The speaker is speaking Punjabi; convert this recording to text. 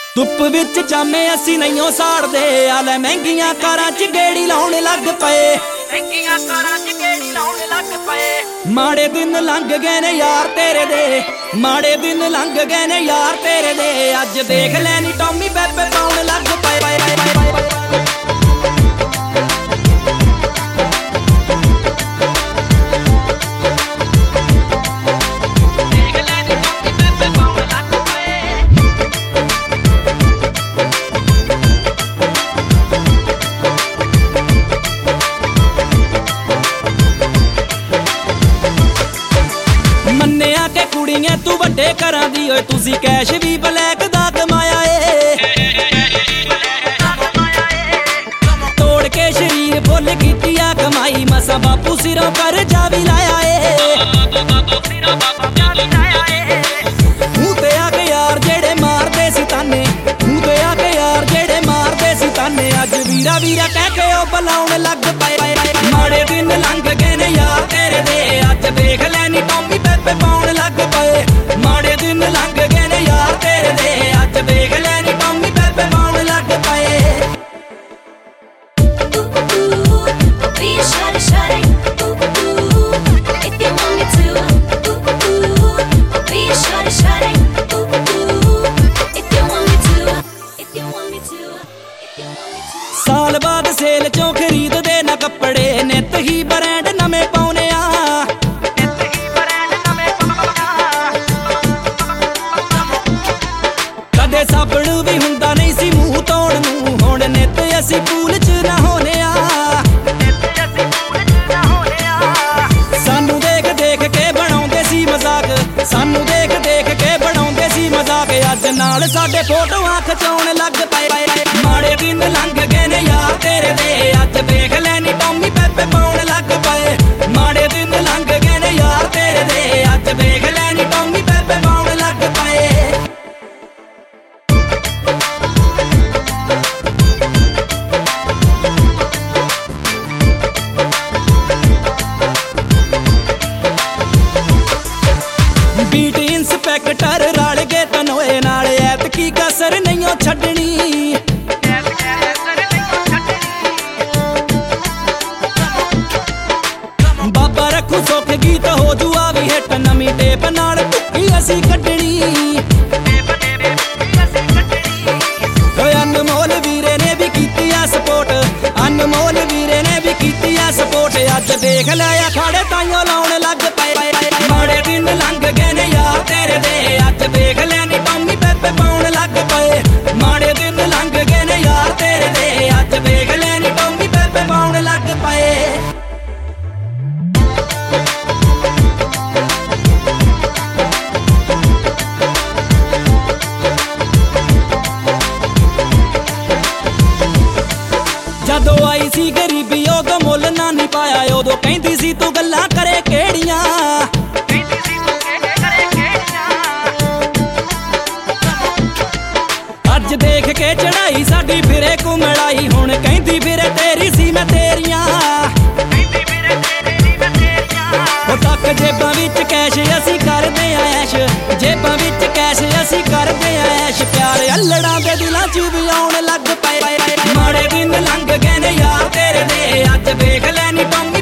ਧੁੱਪ ਵਿੱਚ ਜਾਮੇ ਅਸੀਂ ਨਹੀਂਓ ਸਾੜਦੇ ਆ ਲੈ ਮਹਿੰਗੀਆਂ ਕਾਰਾਂ 'ਚ ਗੇੜੀ ਲਾਉਣ ਲੱਗ ਪਏ। ਮਹਿੰਗੀਆਂ ਕਾਰਾਂ 'ਚ ਗੇੜੀ ਲਾਉਣ ਲੱਗ ਪਏ। ਮਾੜੇ ਦਿਨ ਲੰਘ ਗਏ ਨੇ ਯਾਰ ਤੇਰੇ ਦੇ, ਮਾੜੇ ਦਿਨ ਲੰਘ ਗਏ ਨੇ ਯਾਰ ਤੇਰੇ ਦੇ। ਅੱਜ ਦੇਖ ਲੈ ਨੀ ਟੌਮੀ ਬੇਬੇ ਪਾਉਣ ਲੱਗ ਪਏ। ਮੰਨਿਆ ਕਿ ਕੁੜੀਆਂ ਤੂੰ ਵੱਡੇ ਘਰਾਂ ਦੀ ਓਏ, ਤੁਸੀਂ ਕੈਸ਼ ਵੀ ਬਲੈਕ ਦਾ ਕਮਾਇਆ ਏ। ਤੋੜ ਕੇ ਸ਼ਰੀਰ ਫੁੱਲ ਕੀਤੀ ਆ ਕਮਾਈ, ਮਸਾਂ ਬਾਪੂ ਸਿਰੋਂ ਕਰਜ਼ਾ ਵੀ ਲਾਇਆ ਏ। ਮੂੰਹ ਤੇ ਆ ਕੇ ਯਾਰ ਜਿਹੜੇ ਮਾਰਦੇ ਸੀ ਤਾਨੇ, ਮੂੰਹ ਤੇ ਆ ਕੇ ਯਾਰ ਜਿਹੜੇ ਮਾਰਦੇ ਸੀ ਤਾਨੇ, ਅੱਜ ਵੀਰਾ ਵੀਰਾ ਕਹਿ ਕੇ ਉਹ ਬੁਲਾਉਣ ਲੱਗ ਪਏ। ਮਾੜੇ ਦਿਨ ਲੰਘ ਗਏ ਨੇ ਯਾਰ ਤੇਰੇ ਦੇ, ਅੱਜ ਦੇਖ ਲੈ ਨੀ ਟੌਮੀ ਬੇਬੇ ਪਾਉਣ ਲੱਗ ਪਏ। ਮਾੜੇ ਦਿਨ ਲੰਘ ਗਏ ਨੇ ਯਾਰ ਤੇਰੇ ਦੇ, ਅੱਜ ਦੇਖ ਲੈ ਨੀ ਟੌਮੀ ਬੇਬੇ ਪਾਉਣ ਲੱਗ ਪਏ। ਸਾਲ ਬਾਅਦ ਸੇਲ ਚੋਂ ਖਰੀਦਦੇ ਨਾ ਕੱਪੜੇ, ਨਿੱਤ ਹੀ ਬ੍ਰਾਂਡ ਨਵੇਂ ਪਾਉਨੇ ਆ। ਕਦੇ ਸਾਬਣ ਵੀ ਹੁੰਦਾ ਨਹੀਂ ਸੀ ਮੂੰਹ ਧੋਣ ਨੂੰ, ਹੁਣ ਨਿੱਤ ਅਸੀਂ ਪੂਲ 'ਚ ਨਹਾਉਨੇ ਆ। ਸਾਨੂੰ ਦੇਖ ਦੇਖ ਕੇ ਬਣਾਉਂਦੇ ਸੀ ਮਜ਼ਾਕ, ਸਾਨੂੰ ਦੇਖ ਦੇਖ ਕੇ ਬਣਾਉਂਦੇ ਸੀ ਮਜ਼ਾਕ, ਅੱਜ ਨਾਲ ਸਾਡੇ ਫੋਟੋਆਂ ਖਿਚਾਉਣ ਲੱਗ ਪਏ। ਮਾੜੇ ਦਿਨ ਲੰਘ ਗਏ ਨੇ ਯਾਰ ਤੇਰੇ ਦੇ, ਅੱਜ ਦੇਖ ਲੈ ਨੀ ਟੌਮੀ ਬੇਬੇ ਪਾਉਣ ਲੱਗ ਪਏ। ਮਾੜੇ ਦਿਨ ਲੰਘ ਗਏ ਨੇ ਯਾਰ ਤੇਰੇ ਦੇ, ਅੱਜ ਦੇਖ ਲੈ ਨੀ ਟੌਮੀ ਬੇਬੇ ਪਾਉਣ ਲੱਗ ਪਏ। ਬੀਟ ਇੰਸਪੈਕਟਰ ਰਲ ਗਏ ਤਨੋਏ ਨਾਲ, ਐਤਕੀ ਕਸਰ ਨਹੀਂਓ ਛੱਡਣੀ। ਬਾਬਾ ਰੱਖੂ ਸੁੱਖ ਗੀਤ ਹੋ ਜੂਆ ਵੀ ਹਿੱਟ, ਨਵੀਂ ਟੇਪ ਨਾਲ ਟੁੱਕੀ ਅਸੀਂ ਕੱਢਣੀ। ਓਏ ਅਨਮੋਲ ਵੀਰੇ ਨੇ ਵੀ ਕੀਤੀ ਆ ਸਪੋਰਟ, ਅਨਮੋਲ ਵੀਰੇ ਨੇ ਵੀ ਕੀਤੀ ਆ ਸਪੋਰਟ, ਅੱਜ ਦੇਖ ਲੈ ਅਖਾੜੇ ਤਾਈਓ ਲਾਉਣ ਲੱਗ ਪਏ। ਮਾੜੇ ਦਿਨ ਲੰਘ ਗਏ ਨੇ ਯਾਰ ਤੇਰੇ ਦੇ, ਅੱਜ ਦੇਖ ਲੈ ਨੀ ਟੌਮੀ ਬੇਬੇ ਪਾਉਣ ਲੱਗ ਪਏ। ਮਾੜੇ ਦਿਨ ਲੰਘ ਗਏ ਨੇ ਯਾਰ ਤੇਰੇ ਦੇ, ਅੱਜ ਦੇਖ ਲੈ ਨੀ ਟੌਮੀ ਬੇਬੇ ਪਾਉਣ ਲੱਗ ਪਏ। ਜਦੋਂ ਆਈ ਸੀ ਗਰੀਬੀ ਉਦੋਂ ਮੁੱਲ ਨਾ ਨਹੀਂ ਪਾਇਆ, ਉਦੋਂ ਕਹਿੰਦੀ ਸੀ ਤੂੰ ਗੱਲਾਂ ਕਰੇ ਕਿਹੜੀਆਂ। ਅੱਜ ਦੇਖ ਕੇ ਚੜਾਈ ਸਾਡੀ ਫਿਰੇ ਘੁੰਮੜਾਈ, ਹੁਣ ਕਹਿੰਦੀ ਫਿਰੇ ਤੇਰੀ ਸੀ ਮੈਂ ਤੇਰੀਆਂ। ਉਹ ਤੱਕ ਜੇਬਾਂ ਵਿੱਚ ਕੈਸ਼ ਅਸੀਂ ਕਰਦੇ ਆ ਐਸ਼, ਜੇਬਾਂ ਵਿੱਚ ਕੈਸ਼ ਅਸੀਂ ਕਰਦੇ ਆ ਐਸ਼, ਪਿਆਰ ਅਲੜਾਂ ਦੇ ਦਿਲਾਂ 'ਚ ਵੀ ਆਉਣ ਲੱਗ ਪਏ। ਮਾੜੇ ਦਿਨ ਲੰਘ ਗਏ ਨੇ ਯਾਰ ਤੇਰੇ ਦੇ, ਅੱਜ ਦੇਖ ਲੈ ਨੀ ਟੌਮੀ